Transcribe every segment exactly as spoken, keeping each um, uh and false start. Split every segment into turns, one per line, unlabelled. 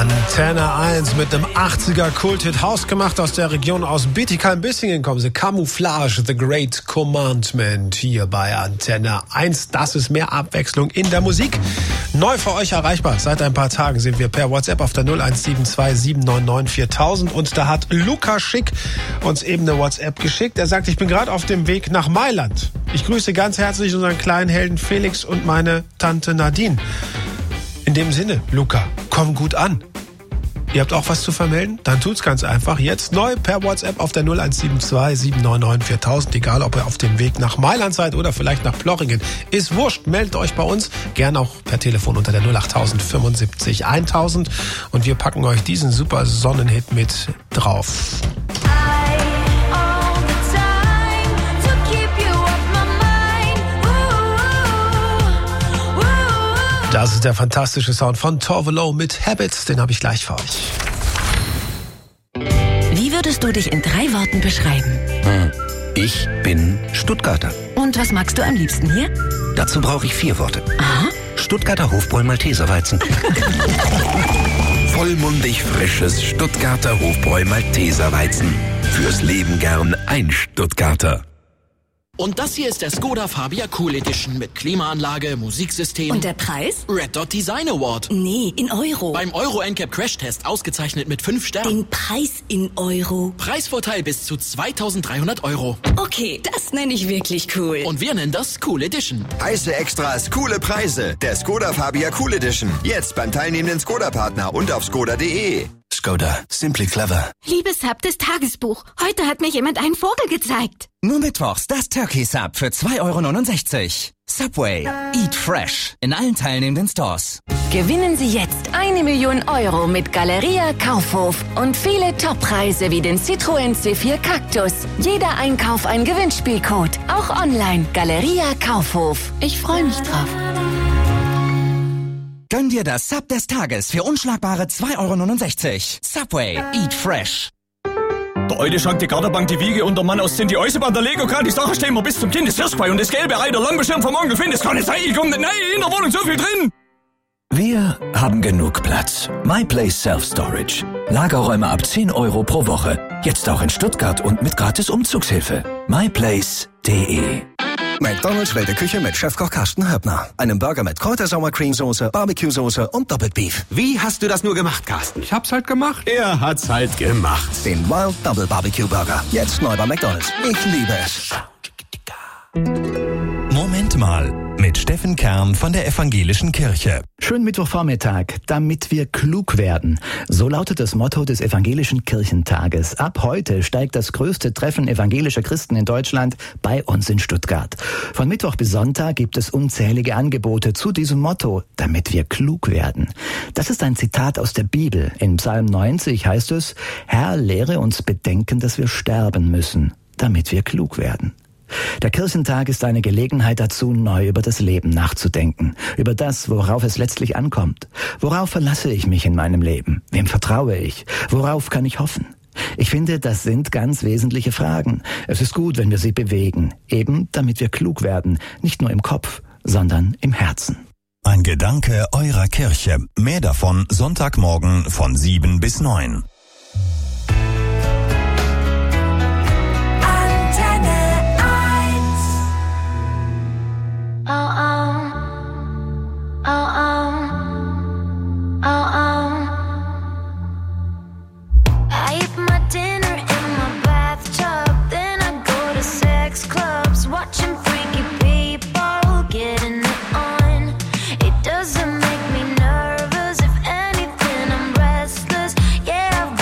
Antenne eins mit dem achtziger Kulthit hausgemacht aus der Region aus Bietigheim-Bissingen kommen sie. Camouflage, The Great Commandment hier bei Antenne eins. Das ist mehr Abwechslung in der Musik. Neu für euch erreichbar. Seit ein paar Tagen sind wir per WhatsApp auf der null eins sieben zwei sieben neun neun viertausend und da hat Luca Schick uns eben eine WhatsApp geschickt. Er sagt, ich bin gerade auf dem Weg nach Mailand. Ich grüße ganz herzlich unseren kleinen Helden Felix und meine Tante Nadine. In dem Sinne, Luca, komm gut an. Ihr habt auch was zu vermelden? Dann tut's ganz einfach. Jetzt neu per WhatsApp auf der null eins sieben zwei sieben neun neun viertausend. Egal, ob ihr auf dem Weg nach Mailand seid oder vielleicht nach Plochingen. Ist wurscht. Meldet euch bei uns. Gern auch per Telefon unter der null acht null null fünfundsiebzig tausend. Und wir packen euch diesen super Sonnenhit mit drauf. Das ist der fantastische Sound von Tove Lo mit Habits. Den habe ich gleich für euch.
Wie würdest du dich in drei Worten beschreiben?
Hm. Ich bin Stuttgarter.
Und was magst du am liebsten hier?
Dazu brauche ich vier Worte.
Aha.
Stuttgarter Hofbräu Malteser Weizen. Vollmundig frisches Stuttgarter Hofbräu Malteser Weizen. Fürs Leben gern ein Stuttgarter.
Und das hier ist der Skoda Fabia Cool Edition mit Klimaanlage, Musiksystem.
Und der Preis?
Red Dot Design Award.
Nee, in Euro.
Beim Euro N C A P Crash-Test ausgezeichnet mit fünf Sternen.
Den Preis in Euro.
Preisvorteil bis zu zweitausenddreihundert Euro.
Okay, das nenne ich wirklich cool.
Und wir nennen das Cool Edition.
Heiße Extras, coole Preise. Der Skoda Fabia Cool Edition. Jetzt beim teilnehmenden Skoda-Partner und auf skoda punkt de.
Skoda, simply clever.
Liebes Sub, das Tagesbuch. Heute hat mir jemand einen Vogel gezeigt.
Nur mittwochs das Turkey Sub für zwei Euro neunundsechzig. Subway. Eat fresh. In allen teilnehmenden Stores.
Gewinnen Sie jetzt eine Million Euro mit Galeria Kaufhof und viele Top-Preise wie den Citroën C vier Cactus. Jeder Einkauf ein Gewinnspielcode. Auch online. Galeria Kaufhof. Ich freue mich drauf.
Gönn dir das Sub des Tages für unschlagbare zwei Euro neunundsechzig. Subway. Eat fresh.
Der alte Schrank, die Garderbank, die Wiege und der Mann aus Cindy Eisenbahn, der Lego-Kran, die Sachen stehen wir bis zum Kind, das Hirschquai und das gelbe Ei, der Lampenschirm vom Onkel Finn, das kann nicht sein, ich komm nicht, nein, in der Wohnung so viel drin.
Wir haben genug Platz. MyPlace Self-Storage. Lagerräume ab zehn Euro pro Woche. Jetzt auch in Stuttgart und mit gratis Umzugshilfe. myplace punkt de.
McDonald's wilde Küche mit Chefkoch Carsten Höppner. Einen Burger mit Kräutersauer-Cream-Soße, Barbecue-Soße und Doppelbeef.
Wie hast du das nur gemacht, Carsten?
Ich hab's halt gemacht.
Er hat's halt gemacht.
Den Wild Double Barbecue Burger. Jetzt neu bei McDonald's. Ich liebe es.
Moment mal. Mit Steffen Kern von der Evangelischen Kirche.
Schönen Mittwochvormittag, damit wir klug werden. So lautet das Motto des Evangelischen Kirchentages. Ab heute steigt das größte Treffen evangelischer Christen in Deutschland bei uns in Stuttgart. Von Mittwoch bis Sonntag gibt es unzählige Angebote zu diesem Motto, damit wir klug werden. Das ist ein Zitat aus der Bibel. In Psalm neunzig heißt es, Herr, lehre uns bedenken, dass wir sterben müssen, damit wir klug werden. Der Kirchentag ist eine Gelegenheit dazu, neu über das Leben nachzudenken, über das, worauf es letztlich ankommt. Worauf verlasse ich mich in meinem Leben? Wem vertraue ich? Worauf kann ich hoffen? Ich finde, das sind ganz wesentliche Fragen. Es ist gut, wenn wir sie bewegen, eben damit wir klug werden, nicht nur im Kopf, sondern im Herzen.
Ein Gedanke eurer Kirche. Mehr davon Sonntagmorgen von sieben bis neun.
Doesn't make me nervous. If anything, I'm restless. Yeah, I've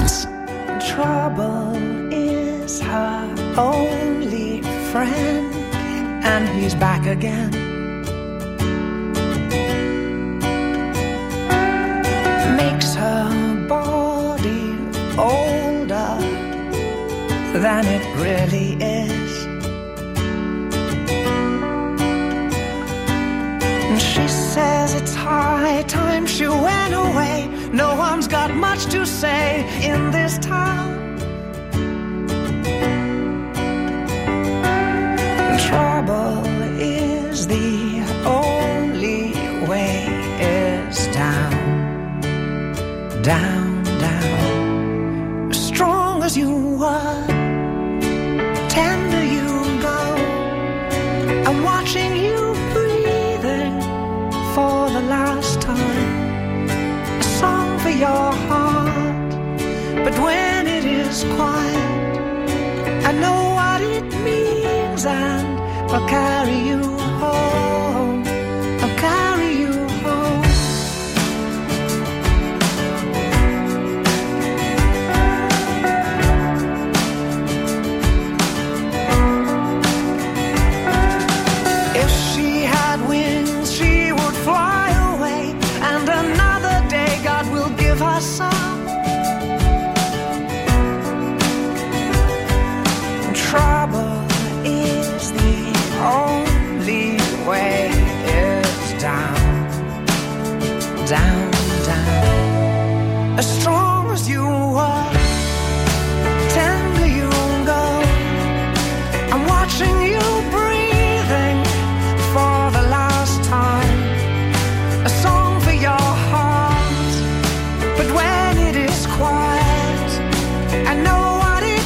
eins.
Trouble is her only friend, and he's back again. Makes her body older than it really is. And she says it's high time she went away. No one's got much to say in this town. Trouble is the only way is down, down, down. As strong as you were, tender you go. I'm watching you breathing for the last time. A song for your heart, but when it is quiet, I know what it means, and I'll carry you home. I'll carry you home. If she had wings, she would fly away, and another day God will give her some. Trouble is the only way is down, down, down. As strong as you were, tender you go. I'm watching you breathing for the last time. A song for your heart, but when it is quiet,